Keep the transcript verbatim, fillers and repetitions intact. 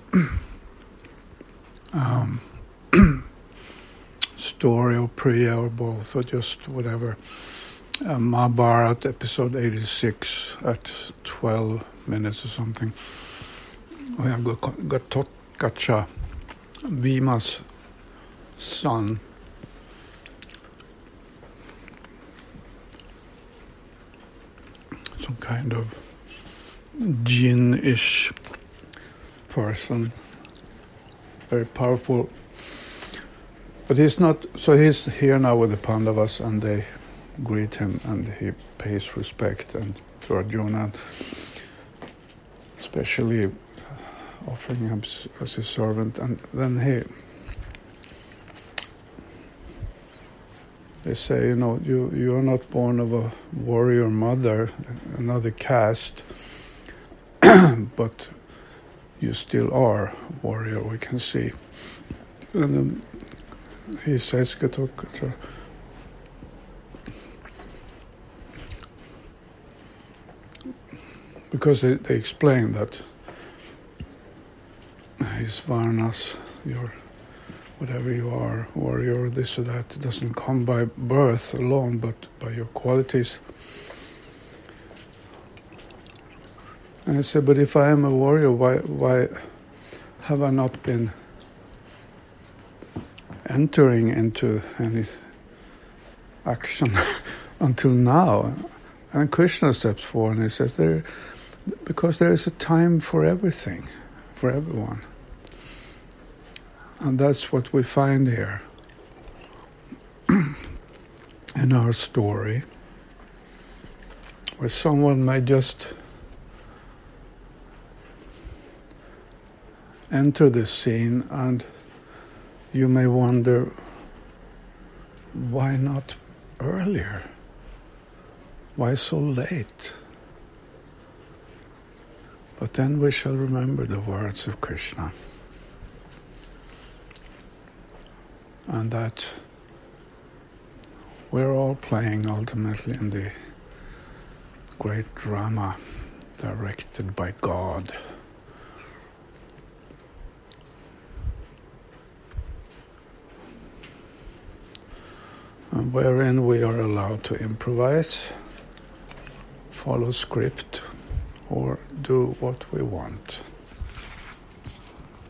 um, story or priya or both or just whatever. Uh, Mahabharat episode eighty-six at twelve minutes or something. We have Gatotkacha, Bhima's son, some kind of jinn-ish person, very powerful. But he's not, so he's here now with the Pandavas and they greet him and he pays respect and to Arjuna, especially offering him as his servant. And then he, they say, you know, you, you are not born of a warrior mother, another caste, but you still are a warrior, we can see. And then he says, Gatotkacha, because they, they explain that his varnas, your whatever you are, warrior, this or that, it doesn't come by birth alone, but by your qualities. And I said, but if I am a warrior, why why have I not been entering into any action until now? And Krishna steps forward and he says, there, because there is a time for everything, for everyone. And that's what we find here in our story, where someone may just enter this scene and you may wonder, why not earlier? Why so late? But then we shall remember the words of Krishna. And that we're all playing ultimately in the great drama directed by God. And wherein we are allowed to improvise, follow script, or do what we want.